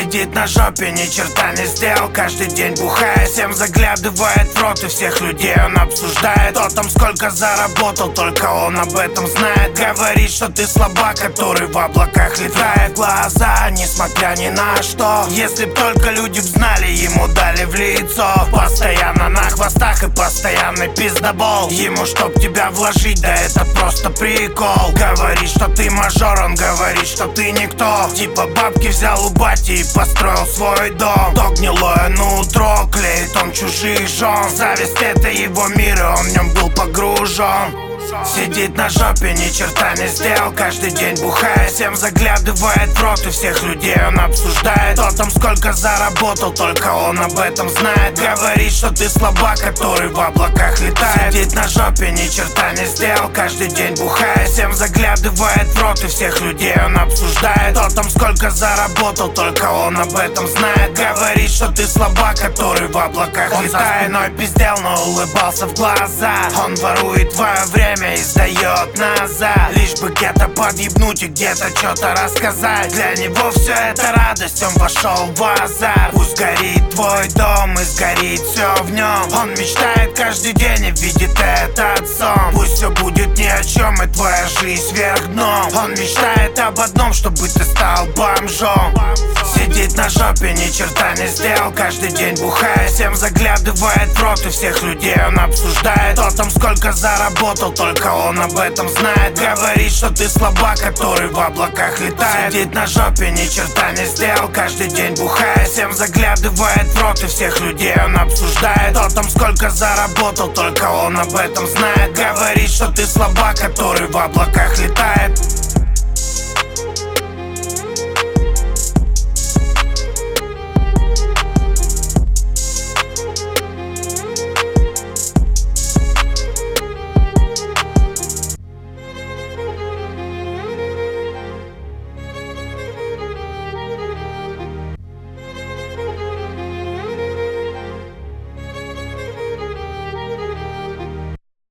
Сидит на жопе, ни черта не сделал. Каждый день бухая, всем заглядывает в рот. И всех людей он обсуждает. Кто там сколько заработал, только он об этом знает. Говорит, что ты слабак, который в облаках летает. Глаза, несмотря ни на что. Если б только люди б знали, ему дали в лицо. Постоянно на хвостах и постоянный пиздобол. Ему чтоб тебя вложить, да это просто прикол. Говорит, что ты мажор, он говорит, что ты никто. Типа бабки взял у бати и построил свой дом. То гнилое нутро, клеит он чужих жен. Зависть это его мир, и он в нем был погружен. Сидит на жопе, ни черта не сделал. Каждый день бухая, всем заглядывает в рот. И всех людей он обсуждает. Кто там сколько заработал, только он об этом знает. Говорит, что ты слабак, который в облаках летает. Сидит на жопе, ни черта не сделал. Каждый день бухая, всем заглядывает в рот. И всех людей он обсуждает. Кто там сколько заработал, только он об этом знает. Говорит, что ты слабак, который в облаках летает. Он за спиной пиздел, но улыбался в глаза. Он ворует твое время и сдает назад. Лишь бы где-то подъебнуть и где-то что-то рассказать. Для него все это радость, он вошел в азарт. Пусть горит твой дом и сгорит все в нем. Он мечтает каждый день и видит этот сон. Пусть все будет ни о чем и твоя жизнь вверх дном. Он мечтает об одном, чтобы ты стал бомжом. Сидит на жопе, ни черта не сделал. Каждый день бухая, всем заглядывает в рот. И всех людей он обсуждает. Кто там сколько заработал, только он об этом знает. Говорит, что ты слабак, который в облаках летает. Сидит на жопе, ни черта не сделал. Каждый день бухая, всем заглядывает в рот. И всех людей он обсуждает. Кто там сколько заработал, только он об этом знает. Говорит, что ты слабак, который в облаках летает.